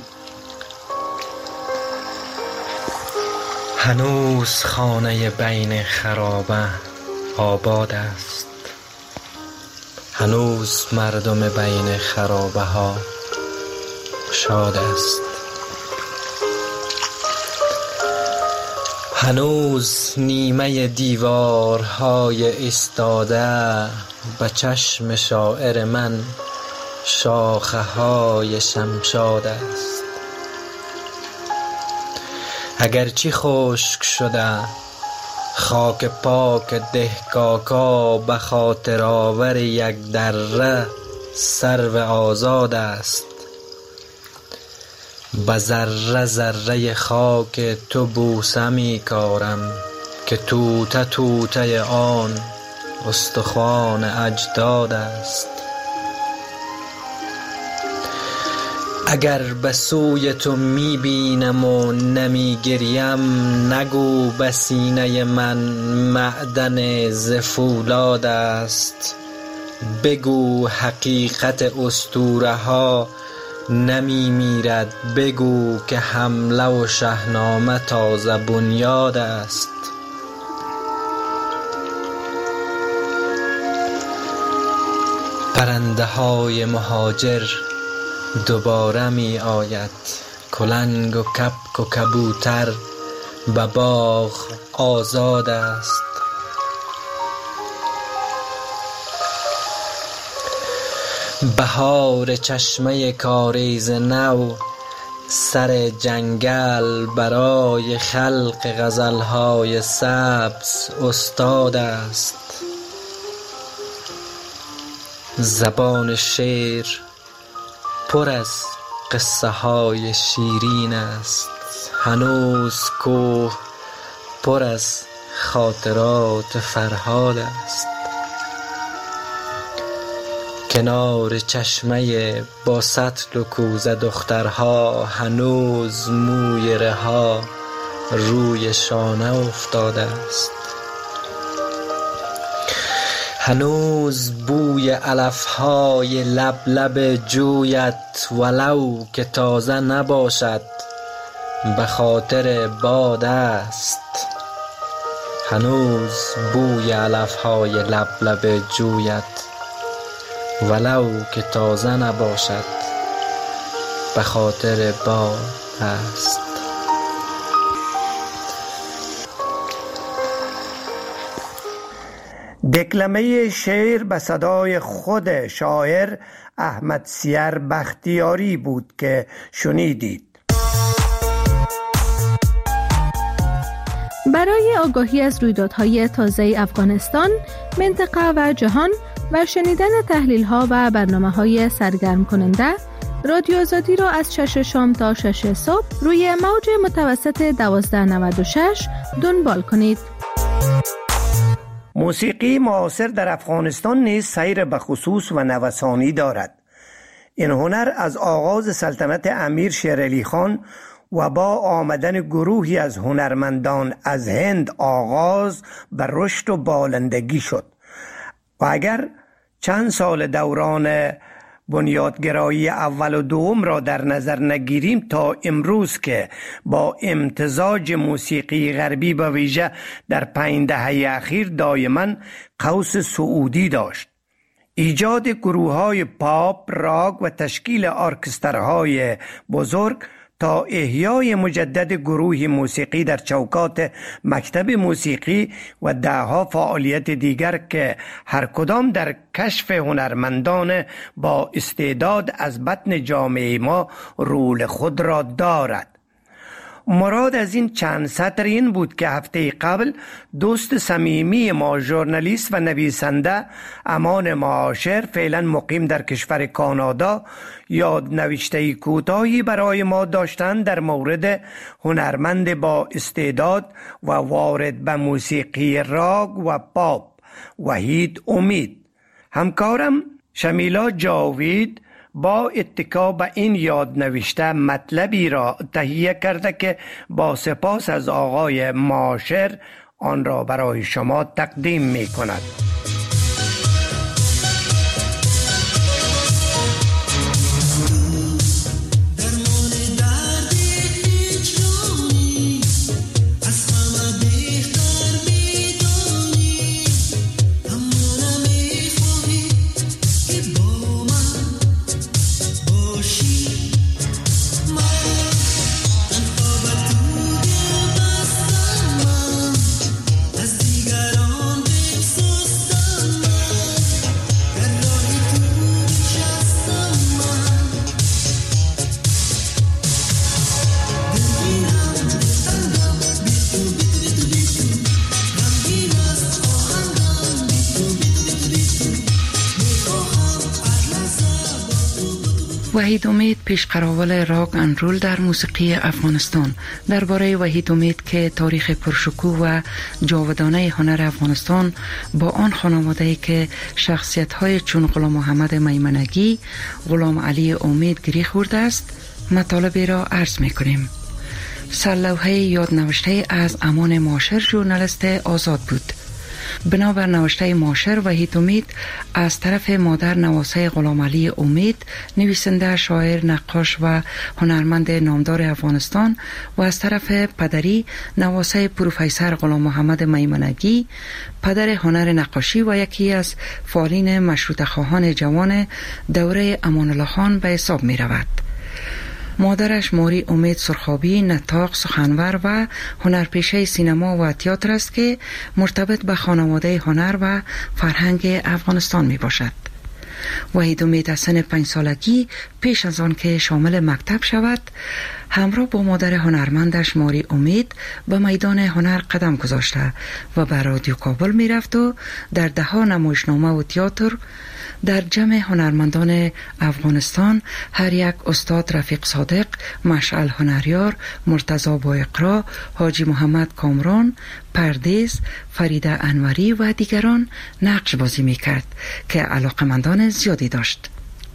هنوز خانه بین خرابه آباد است. هنوز مردم بین خرابه ها شاد است. هنوز نیمه دیوارهای ایستاده به چشم شاعر من شاخه های شمشاد است. اگرچه خشک شده خاک پاک دهکاکا به خاطر آور یک دره سرو آزاد است. به ذره ذره خاک تو بوسه می کارم که توته توته آن استخوان اجداد است. اگر به سوی تو می بینم و نمی گریم نگو به سینه من معدن ز فولاد است. بگو حقیقت اسطوره ها نمی میرد. بگو که حمله و شاهنامه تازه بنیاد است. پرنده های مهاجر دوباره می آید. کلنگ و کپک و کبوتر به باغ آزاد است. بهار چشمه کاریز نو سر جنگل برای خلق غزلهای سبز استاد است. زبان شعر پر از قصه های شیرین است. هنوز کوه پر از خاطرات فرهاد است. کنار چشمه با سطل و کوزه دخترها هنوز موی رها روی شانه افتاده است. هنوز بوی علفهای لب لب جویت ولو که تازه نباشد به خاطر باد است. هنوز بوی علفهای لب لب جویت ولو که تازه نباشد به خاطر باد است. دکلمه شعر به صدای خود شاعر احمد سیر بختیاری بود که شنیدید. برای آگاهی از رویدادهای تازه افغانستان، منطقه و جهان و شنیدن تحلیل‌ها و برنامه‌های سرگرم کننده، رادیو آزادی را از شش شام تا شش صبح روی موج متوسط دوازده نود و شش دنبال کنید. موسیقی معاصر در افغانستان نیز سیر به خصوص و نوسانی دارد. این هنر از آغاز سلطنت امیر شیر علی خان و با آمدن گروهی از هنرمندان از هند آغاز به رشد و بالندگی شد و اگر چند سال دوران بنیادگرایی اول و دوم را در نظر نگیریم تا امروز که با امتزاج موسیقی غربی به ویژه در پنج دهه اخیر دائما قوس صعودی داشت. ایجاد گروه‌های پاپ، راک و تشکیل ارکسترهای بزرگ تا احیای مجدد گروه موسیقی در چوکات مکتب موسیقی و دهها فعالیت دیگر که هر کدام در کشف هنرمندان با استعداد از بطن جامعه ما رول خود را دارد. مراد از این چند سطر این بود که هفته قبل دوست صمیمی ما ژورنالیست و نویسنده امان معاشر فعلا مقیم در کشور کانادا یاد نوشته کوتاهی برای ما داشتند در مورد هنرمند با استعداد و وارد به موسیقی راگ و پاپ وحید امید. همکارم شمیلا جاوید با اتکا به این یاد نوشته مطلبی را تهیه کرده که با سپاس از آقای معاشر آن را برای شما تقدیم می کند. وحید امید پیشقراول راک اند رول در موسیقی افغانستان. درباره وحید امید که تاریخ پرشکوه و جاودانه هنر افغانستان با آن خانواده‌ای که شخصیت‌های چون غلام محمد میمنگی، غلام علی امید گری خورده است، مطالبی را عرض می‌کنیم. سرلوحه یادنوشته از امان معاشر ژورنالیست آزاد بود. بنابر نوشته معاشر، وحید امید از طرف مادر نواسه غلام علی امید، نویسنده، شاعر، نقاش و هنرمند نامدار افغانستان، و از طرف پدری نواسه پروفسور غلام محمد میمنگی، پدر هنر نقاشی و یکی از فعالین مشروطه خواهان جوان دوره امان الله خان به حساب می رود. مادرش ماری امید سرخابی نطاق، سخنور و هنرپیشه سینما و تئاتر است که مرتبط به خانواده هنر و فرهنگ افغانستان می باشد. وحید امید از سن پنج سالگی پیش از آن که شامل مکتب شود همراه با مادر هنرمندش ماری امید به میدان هنر قدم گذاشته و به رادیو کابل می رفت و در ده ها نمایشنامه و تئاتر در جمع هنرمندان افغانستان هر یک استاد رفیق صادق، مشعل هنریار، مرتضی با اقرا، حاجی محمد کامران، پردیس، فریده انوری و دیگران نقش بازی می کرد که علاقمندان زیادی داشت.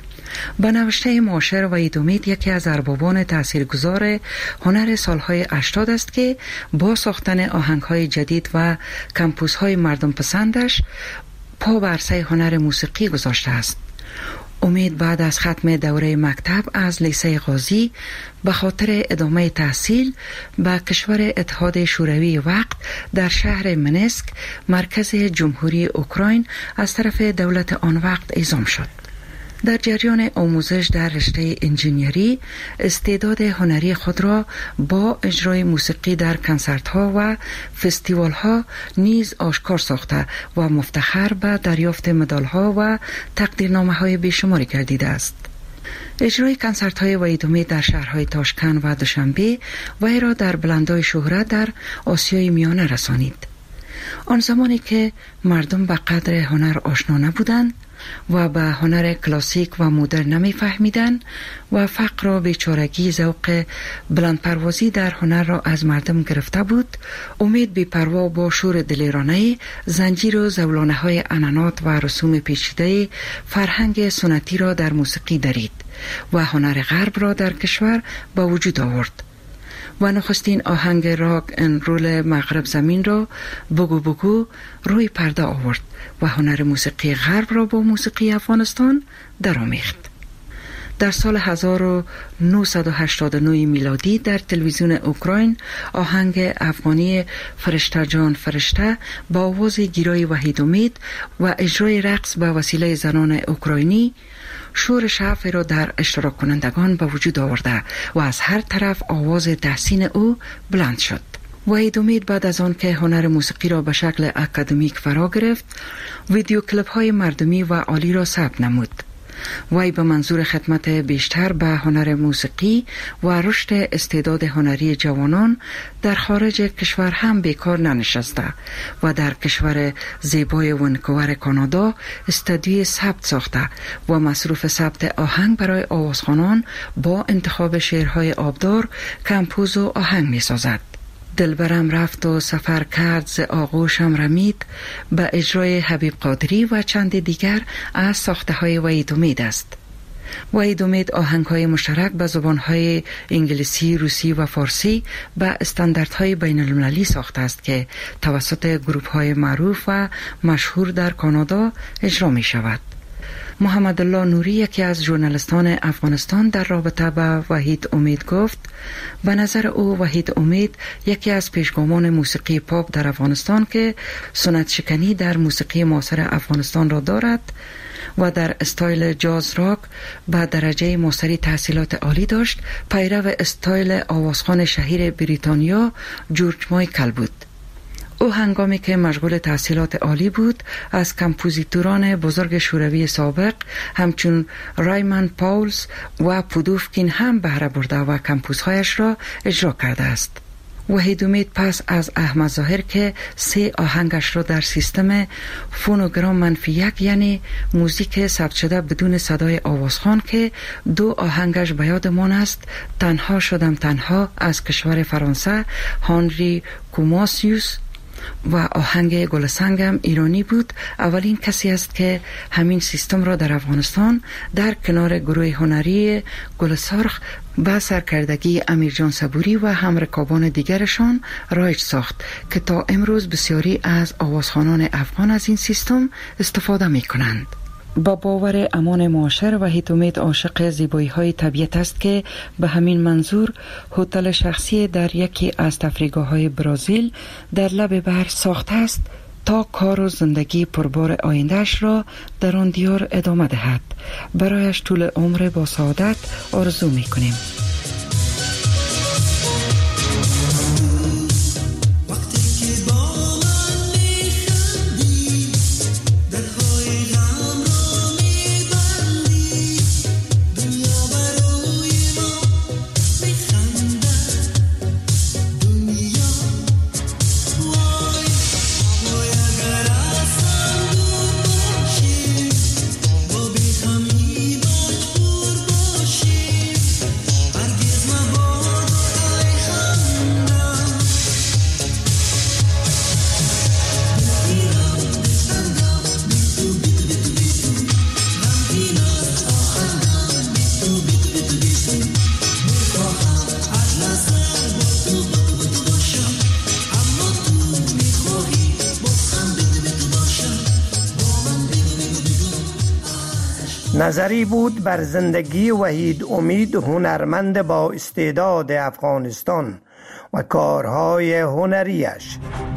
با نوشته معاشر وحید امید یکی از اربابان تاثیرگذار هنر سالهای هشتاد است که با ساختن آهنگهای جدید و کمپوزهای مردم پسندش پا بر عرصه هنر موسیقی گذاشته است. امید بعد از ختم دوره مکتب از لیسه غازی به خاطر ادامه تحصیل به کشور اتحاد شوروی وقت در شهر منسک مرکز جمهوری اوکراین از طرف دولت آن وقت اعزام شد. در جریان آموزش در رشته انجینیری استعداد هنری خود را با اجرای موسیقی در کنسرت‌ها و فستیوال‌ها نیز آشکار ساخته و مفتخر به دریافت مدال‌ها و تقدیرنامه‌های بیشماری گردیده است. اجرای کنسرت‌های وحید امید در شهرهای تاشکند و دوشنبه وی را در بلندای شهرت در آسیای میانه رسانید. آن زمانی که مردم به قدر هنر آشنا نبودند و به هنر کلاسیک و مدرن نمی فهمیدن و فقر و بیچارگی ذوق بلندپروازی در هنر را از مردم گرفته بود، امید بی‌پروا با شور دلیرانه زنجیر و زولانه های عنعنات و رسوم پیچیده فرهنگ سنتی را در موسیقی درید و هنر غرب را در کشور به وجود آورد و نخستین آهنگ راک ان رول مغرب زمین را بگو بگو روی پرده آورد و هنر موسیقی غرب را با موسیقی افغانستان درآمیخت. در سال هزار و نهصد و هشتاد و نه میلادی در تلویزیون اوکراین آهنگ افغانی فرشته جان فرشته با آواز گیرای وحید امید و اجرای رقص به وسیله زنان اوکراینی شور شعف را در اشتراک کنندگان به وجود آورده و از هر طرف آواز تحسین او بلند شد. وحید امید بعد از آن که هنر موسیقی را به شکل اکادمیک فرا گرفت، ویدیو کلیپ های مردمی و عالی را ثبت نمود. وی به منظور خدمت بیشتر به هنر موسیقی و رشد استعداد هنری جوانان در خارج کشور هم بیکار ننشسته و در کشور زیبای ونکوور کانادا استودیوی ثبت ساخته و مصروف ثبت آهنگ برای آوازخوانان با انتخاب شعرهای آبدار، کمپوز و آهنگ می سازد. دلبرم رفت و سفر کرد ز آغوشم رمید به اجرای حبیب قادری و چند دیگر از ساخته های وحید امید است. وحید امید آهنگ های مشترک به زبان های انگلیسی، روسی و فارسی به استانداردهای بین المللی ساخته است که توسط گروپ های معروف و مشهور در کانادا اجرا می شود. محمد الله نوری یکی از ژورنالیستان افغانستان در رابطه با وحید امید گفت و نظر او وحید امید یکی از پیشگامان موسیقی پاپ در افغانستان که سنت شکنی در موسیقی معاصر افغانستان را دارد و در استایل جاز راک به درجه ماستری تحصیلات عالی داشت، پیرو استایل آوازخوان شهیر بریتانیا جورج مایکل بود. او هنگامی که مشغول تحصیلات عالی بود از کمپوزیتوران بزرگ شوروی سابق همچون رایمن پاولز و پودوفکین هم بهره برده و کمپوزهایش را اجرا کرده است. وحید امید پس از احمد ظاهر که سه آهنگش را در سیستم فونوگرام منفی یک یعنی موزیک ثبت شده بدون صدای آوازخوان که دو آهنگش به یادمان است، تنها شدم تنها از کشور فرانسه هانری کوماسیوس و آهنگ گلسنگم ایرانی بود، اولین کسی است که همین سیستم را در افغانستان در کنار گروه هنری گلسرخ با سرکردگی امیرجان صبوری و همرکابان دیگرشان رایج ساخت که تا امروز بسیاری از آوازخوانان افغان از این سیستم استفاده می کنند. با باور امان معاشر وحید امید عاشق زیبایی های طبیعت است که به همین منظور هتل شخصی در یکی از تفریحگاه های برزیل در لب بحر ساخته است تا کار و زندگی پربار آیندهش را در آن دیار ادامه دهد. برایش طول عمر با سعادت آرزو می کنیم. دنیا نظری بود بر زندگی وحید امید، هنرمند با استعداد افغانستان و کارهای هنریش.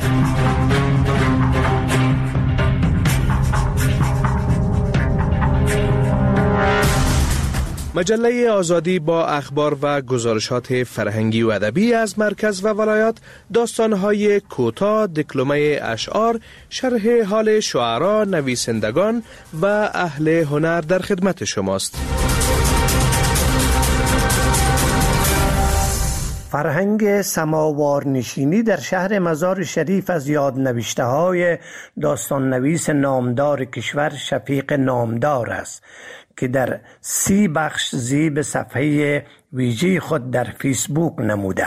مجله آزادی با اخبار و گزارشات فرهنگی و ادبی از مرکز و ولایات، داستان‌های کوتاه، دکلمه اشعار، شرح حال شعرا، نویسندگان و اهل هنر در خدمت شماست. فرهنگ سماوار نشینی در شهر مزار شریف از یاد نوشته های داستان نویس نامدار کشور شفیق نامدار است که در سی بخش زیب صفحه ویژه خود در فیسبوک نموده.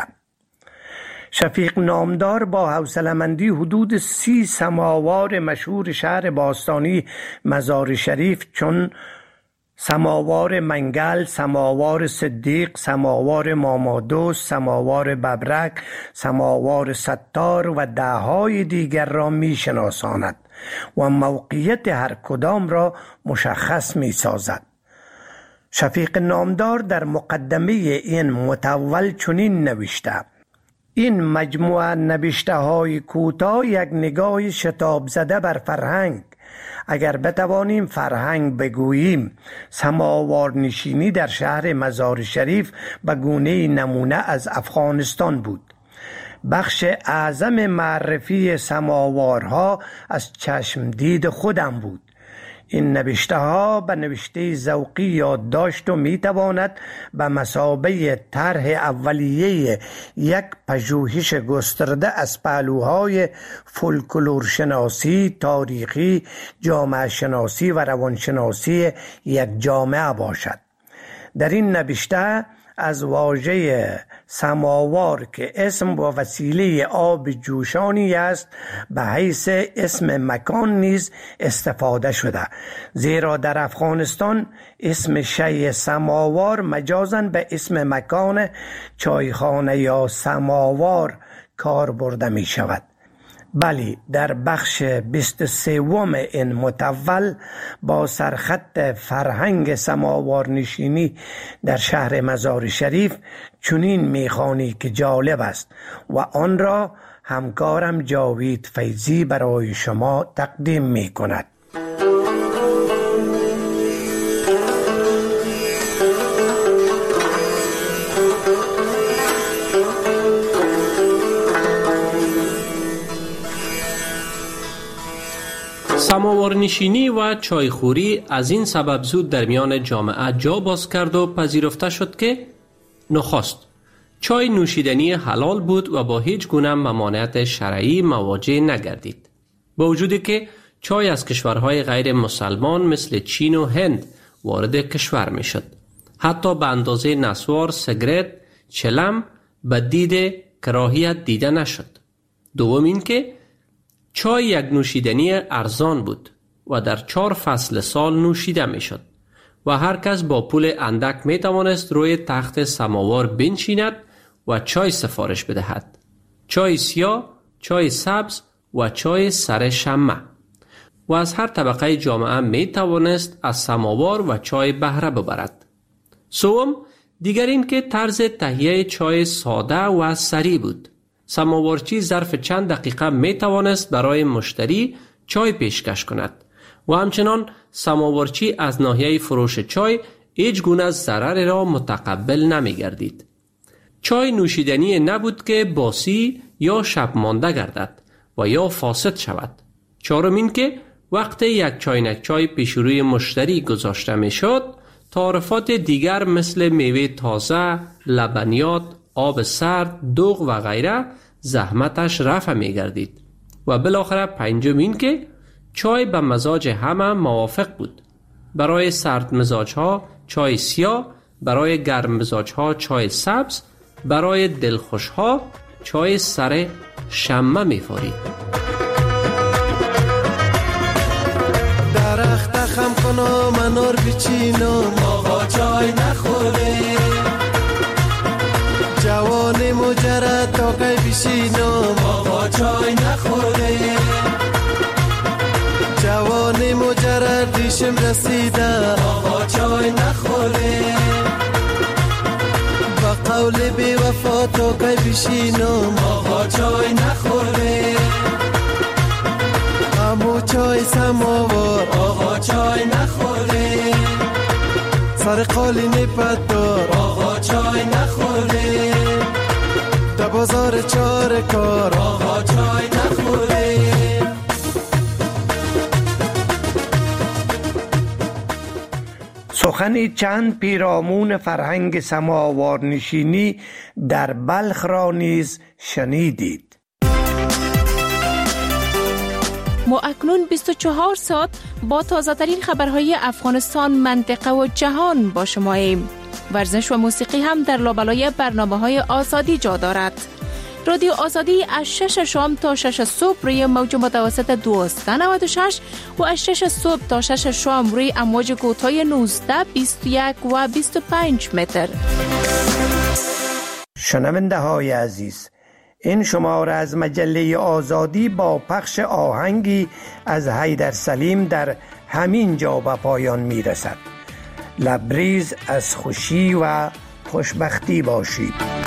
شفیق نامدار با حوصله‌مندی حدود سی سماوار مشهور شهر باستانی مزار شریف چون سماوار منگل، سماوار صدیق، سماوار مامادوس، سماوار ببرک، سماوار ستار و دههای دیگر را می شناساند و موقعیت هر کدام را مشخص می سازد. شفیق نامدار در مقدمه این متول چنین نوشته: این مجموعه نوشته های کوتاه یک نگاه شتاب زده بر فرهنگ. اگر بتوانیم فرهنگ بگوییم، سماوار نشینی در شهر مزار شریف به گونه نمونه از افغانستان بود. بخش اعظم معرفی سماوارها از چشم دید خودم بود. این نوشته ها به نوشته ذوقی یادداشت و می تواند به مثابه طرح اولیه یک پژوهش گسترده از پهلوهای فولکلور شناسی، تاریخی، جامعه شناسی و روانشناسی یک جامعه باشد. در این نوشته از واژه سماوار که اسم و وسیله آب جوشانی است به حیث اسم مکان نیز استفاده شده، زیرا در افغانستان اسم شیء سماوار مجازاً به اسم مکان چایخانه یا سماوار کار برده می شود. بلی، در بخش بیست و سوم این متول با سرخط فرهنگ سماوار نشینی در شهر مزار شریف چنین میخوانی که جالب است و آن را همکارم جاوید فیضی برای شما تقدیم می کند. سماوارنشینی و چایخوری از این سبب زود در میان جامعه جا باز کرد و پذیرفته شد که نخست چای نوشیدنی حلال بود و با هیچ گونه ممانعت شرعی مواجه نگردید، با وجودی که چای از کشورهای غیر مسلمان مثل چین و هند وارد کشور می شد. حتی به اندازه نسوار، سیگرت، چلم به دید کراهیت دیده نشد. دوم این که چای یک نوشیدنی ارزان بود و در چهار فصل سال نوشیده می شد و هر کس با پول اندک می توانست روی تخت سماوار بنشیند و چای سفارش بدهد. چای سیاه، چای سبز و چای سر شمع، و از هر طبقه جامعه می توانست از سماوار و چای بهره ببرد. سوم دیگر این که طرز تهیه چای ساده و سریع بود. سماوارچی ظرف چند دقیقه می توانست برای مشتری چای پیشکش کند و همچنان سماوارچی از ناحیه فروش چای هیچ گونه ضرر را متقبل نمی گردید. چای نوشیدنی نبود که باسی یا شب مانده گردد و یا فاسد شود. چهارم این که وقتی یک چاینک چای پیش روی مشتری گذاشته می شد، تعارفات دیگر مثل میوه تازه، لبنیات، آب سرد، دوغ و غیره زحمتش رفع می گردید. و بالاخره پنجم این که چای به مزاج همه موافق بود. برای سرد مزاج ها چای سیاه، برای گرم مزاج ها چای سبز، برای دلخوش ها چای سر شمع می فارید. درخت خم کنم انار بچینم، آقا چای نخوره. جوان مجرد تاقی بشینم، آقا چای نخوره. جوان مجرد ریشم رسیده، آقا تا تا کی بشینم آقا چای نخوره امو چای سماوار آقا چای نخوره سر قالین پدار آقا چای نخوره در بازار چار کار آقا چای نخوره. سخنی چند پیرامون فرهنگ سماوار نشینی در بلخ را نیز شنیدید. ما اکنون بیست و چهار ساعت با تازه ترین خبرهای افغانستان، منطقه و جهان با شماییم. ورزش و موسیقی هم در لابلای برنامه‌های آزادی جا دارد. رادیو آزادی از شش شام تا شش صبح روی موج متوسط دویست و نود و شش و از شش صبح تا شش شام روی امواج کوتاه نوزده، بیست و یک و بیست و پنج متر. شنونده های عزیز، این شماره از مجله آزادی با پخش آهنگی از حیدر سلیم در همین جا به پایان می رسد. لبریز از خوشی و خوشبختی باشید.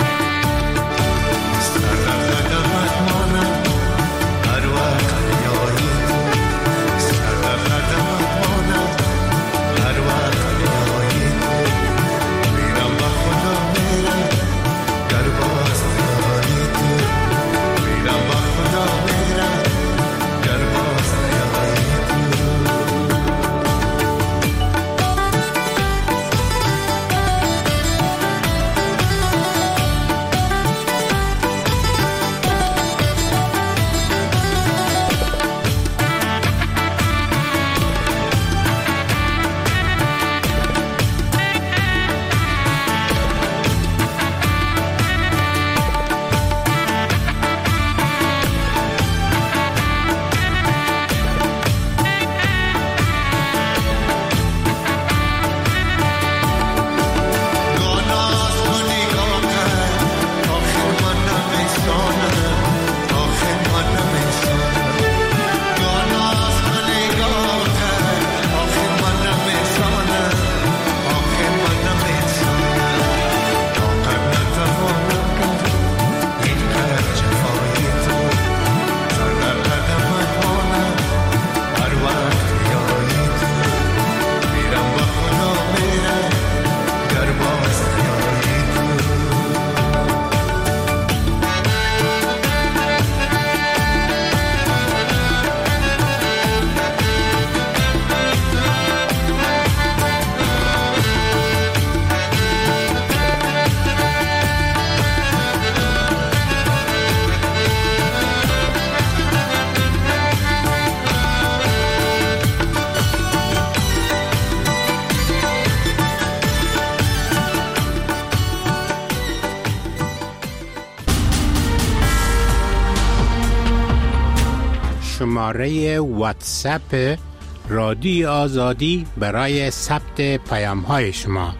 شماره واتساپ رادیو آزادی برای ثبت پیام های شما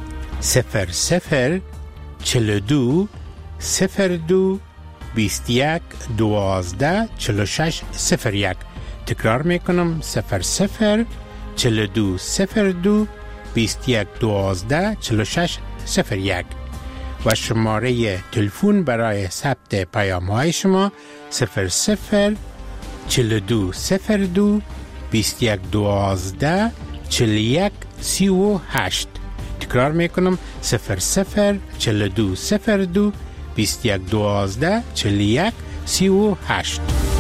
صفر صفر چهل و دو صفر دو بیست و یک دوازده چهل و شش صفر یک. تکرار میکنم صفر صفر چهل و دو صفر دو بیست و یک دوازده چهل و شش صفر یک و شماره تلفن برای ثبت پیام های شما صفر صفر چهل و دو صفر دو بیست و یک دوازده چهل و یک سی و هشت. تکرار میکنم صفر صفر چهل و دو صفر دو بیست و یک دوازده چهل و یک سی و هشت.